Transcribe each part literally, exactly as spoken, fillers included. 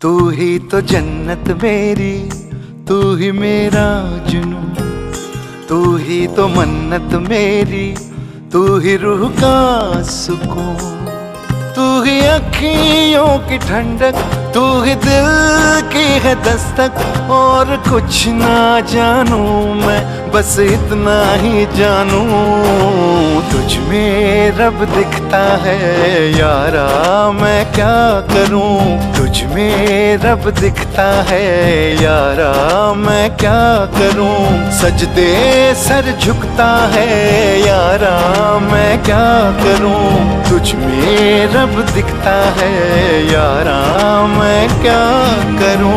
तू ही तो जन्नत मेरी, तू ही मेरा जुनू, तू ही तो मन्नत मेरी, तू ही रूह का सुकून, तू ही अखियों की ठंडक, तू ही दिल की है दस्तक। और कुछ ना जानू मैं, बस इतना ही जानू, तुझ में रब दिखता है यारा, मैं क्या करूं। तुझ में रब दिखता है यारा, मैं क्या करूं। सजदे सर झुकता है यारा, मैं क्या करूं। तुझ में रब दिखता है यारा, मैं क्या करूं।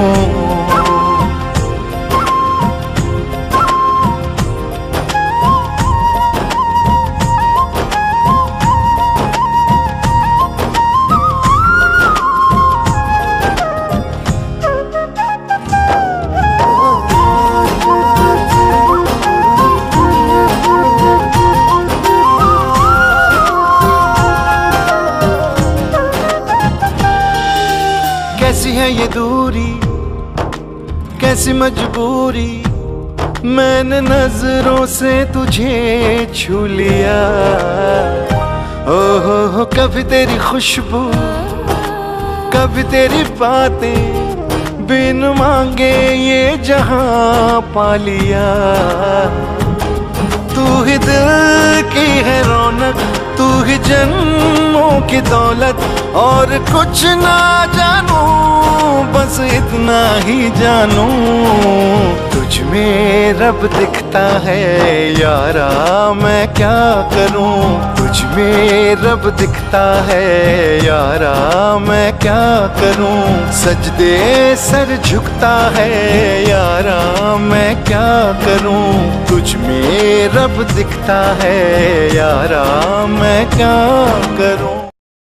कैसी है ये दूरी, कैसी मजबूरी, मैंने नजरों से तुझे छू लिया। ओ हो हो कभी तेरी खुशबू, कभी तेरी बातें, बिन मांगे ये जहां पा लिया। तू ही दिल की है रौनक, तू ही जन्मों की दौलत। और कुछ ना जानू, बस इतना ही जानू, तुझ में रब दिखता है यारा, मैं क्या करूं। तुझ में रब दिखता है यारा, मैं क्या करूं। सजदे सर झुकता है यारा, मैं क्या करूं। तुझ में रब दिखता है यारा, मैं क्या करूं।